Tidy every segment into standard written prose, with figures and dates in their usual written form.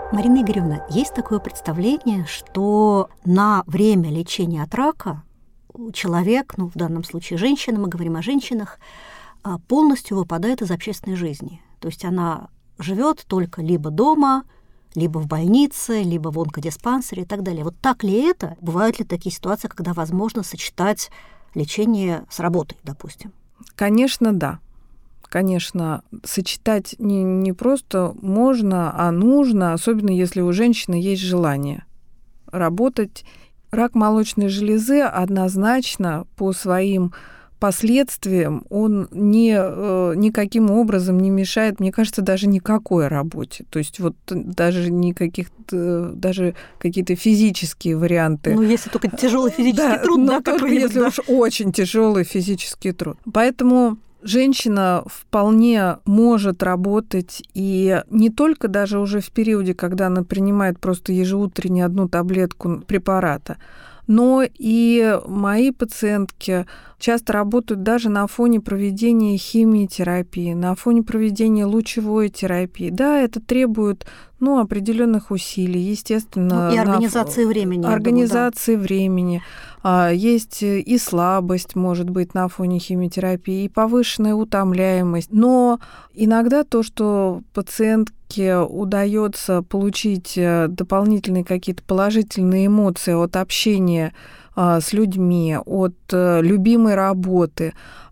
Марина Игоревна, есть такое представление, что на время лечения от рака человек, в данном случае женщина, мы говорим о женщинах, полностью выпадает из общественной жизни. То есть она живет только либо дома, либо в больнице, либо в онкодиспансере и так далее. Вот так ли это? Бывают ли такие ситуации, когда возможно сочетать лечение с работой, допустим? Конечно, да. Конечно, сочетать не просто можно, а нужно, особенно если у женщины есть желание работать. Рак молочной железы однозначно по своим последствиям он никаким образом не мешает, мне кажется, даже никакой работе. То есть вот даже даже какие-то физические варианты. Если только тяжелый физический труд, да, только если уж очень тяжелый физический труд. Поэтому женщина вполне может работать, и не только даже уже в периоде, когда она принимает просто ежеутренне одну таблетку препарата, но и мои пациентки часто работают даже на фоне проведения химиотерапии, на фоне проведения лучевой терапии. Да, это требует определенных усилий, естественно. И организации времени. Организации времени. Есть и слабость, может быть, на фоне химиотерапии, и повышенная утомляемость. Но иногда то, что пациентке удается получить дополнительные какие-то положительные эмоции от общения с людьми, от любимой работы,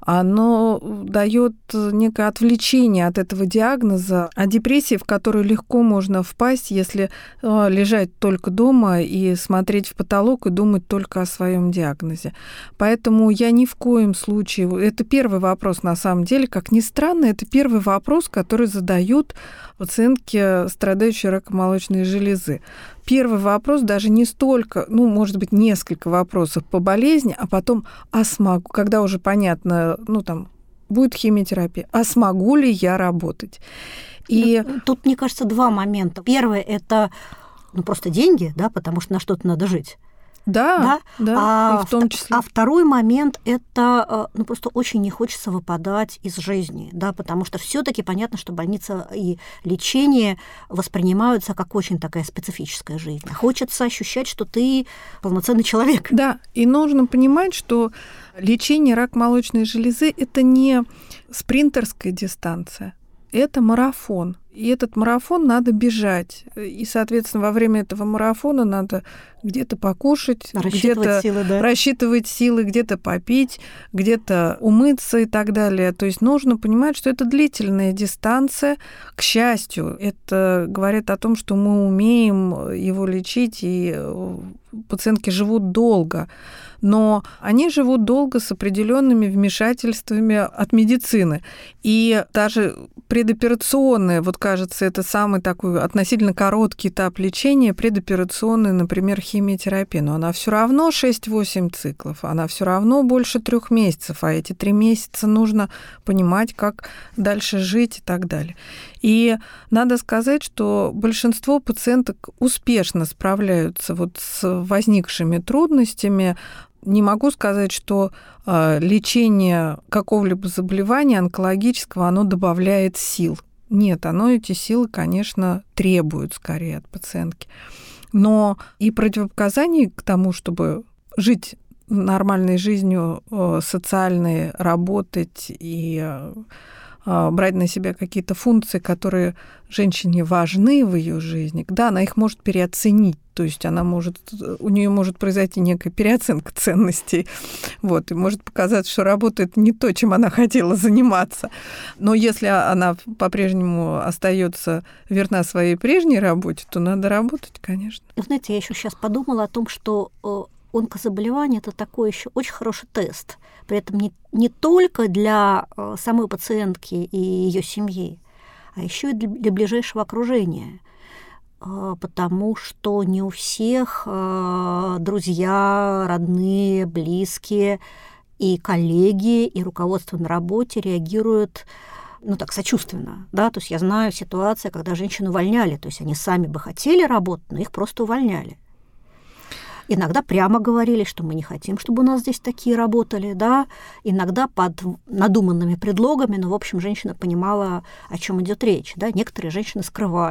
оно дает некое отвлечение от этого диагноза, от депрессии, в которую легко можно впасть, если лежать только дома и смотреть в потолок и думать только о своем диагнозе. Поэтому я ни в коем случае... Это первый вопрос, на самом деле, как ни странно, это первый вопрос, который задают пациентки, страдающие раком молочной железы. Первый вопрос даже не столько, может быть, несколько вопросов по болезни, а потом, смогу, когда уже понятно, будет химиотерапия, смогу ли я работать? И тут, мне кажется, два момента. Первое – это просто деньги, да, потому что на что-то надо жить. Да, и в том числе. А второй момент – это просто очень не хочется выпадать из жизни, да, потому что все-таки понятно, что больница и лечение воспринимаются как очень такая специфическая жизнь. Хочется ощущать, что ты полноценный человек. Да, и нужно понимать, что лечение рака молочной железы – это не спринтерская дистанция, это марафон. И этот марафон надо бежать. И, соответственно, во время этого марафона надо где-то покушать, рассчитывать силы, где-то попить, где-то умыться и так далее. То есть нужно понимать, что это длительная дистанция. К счастью, это говорит о том, что мы умеем его лечить, и пациентки живут долго. Но они живут долго с определенными вмешательствами от медицины. И даже предоперационное, кажется, это самый такой относительно короткий этап лечения, предоперационный, например, химиотерапия. Но она все равно 6-8 циклов, она все равно больше 3 месяцев, а эти 3 месяца нужно понимать, как дальше жить и так далее. И надо сказать, что большинство пациенток успешно справляются с возникшими трудностями. Не могу сказать, что лечение какого-либо заболевания онкологического, оно добавляет сил. Нет, оно эти силы, конечно, требует скорее от пациентки. Но и противопоказаний к тому, чтобы жить нормальной жизнью, социальной, работать и брать на себя какие-то функции, которые женщине важны в ее жизни, да, она их может переоценить, то есть у нее может произойти некая переоценка ценностей, и может показаться, что работает не то, чем она хотела заниматься. Но если она по-прежнему остается верна своей прежней работе, то надо работать, конечно. Знаете, я еще сейчас подумала о том, что онкозаболевание – это такой еще очень хороший тест. При этом не только для самой пациентки и ее семьи, а еще и для ближайшего окружения. Потому что не у всех друзья, родные, близкие и коллеги, и руководство на работе реагируют сочувственно. Да? То есть я знаю ситуации, когда женщин увольняли. То есть они сами бы хотели работать, но их просто увольняли. Иногда прямо говорили, что мы не хотим, чтобы у нас здесь такие работали, да, иногда под надуманными предлогами, но, в общем, женщина понимала, о чем идет речь, да, некоторые женщины скрывают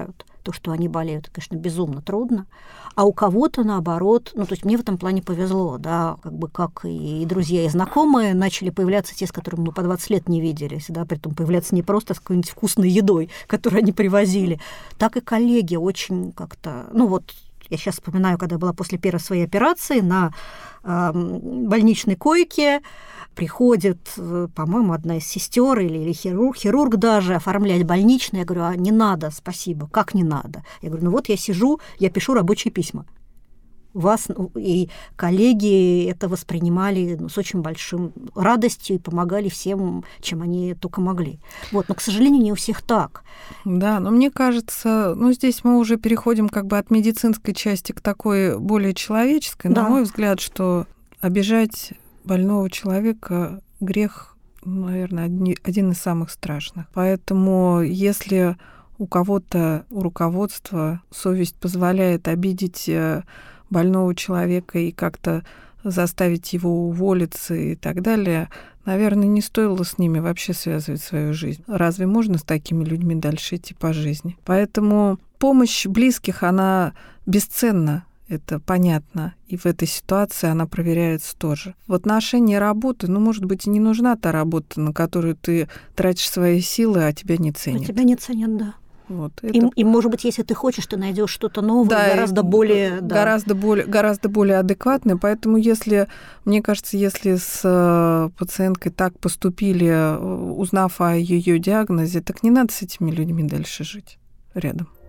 то, что они болеют, конечно, безумно трудно. А у кого-то, наоборот, то есть мне в этом плане повезло, да, как и друзья, и знакомые начали появляться те, с которыми мы по 20 лет не виделись, да, притом появляться не просто с какой-нибудь вкусной едой, которую они привозили, так и коллеги очень как-то, я сейчас вспоминаю, когда я была после первой своей операции на больничной койке, приходит, по-моему, одна из сестер или хирург даже оформлять больничный. Я говорю, не надо, спасибо. Как не надо? Я говорю, я сижу, я пишу рабочие письма. Вас и коллеги это воспринимали с очень большим радостью и помогали всем, чем они только могли. Но, к сожалению, не у всех так. Да, но мне кажется, здесь мы уже переходим от медицинской части к такой более человеческой. Да. На мой взгляд, что обижать больного человека грех, наверное, один из самых страшных. Поэтому если у кого-то, у руководства совесть позволяет обидеть больного человека и как-то заставить его уволиться и так далее, наверное, не стоило с ними вообще связывать свою жизнь. Разве можно с такими людьми дальше идти по жизни? Поэтому помощь близких, она бесценна. Это понятно. И в этой ситуации она проверяется тоже. В отношении работы, может быть, и не нужна та работа, на которую ты тратишь свои силы, а тебя не ценят. А тебя не ценят, да. Это... И, может быть, если ты хочешь, ты найдешь что-то новое, да, гораздо более... Гораздо более адекватное. Поэтому, мне кажется, если с пациенткой так поступили, узнав о ее диагнозе, так не надо с этими людьми дальше жить рядом.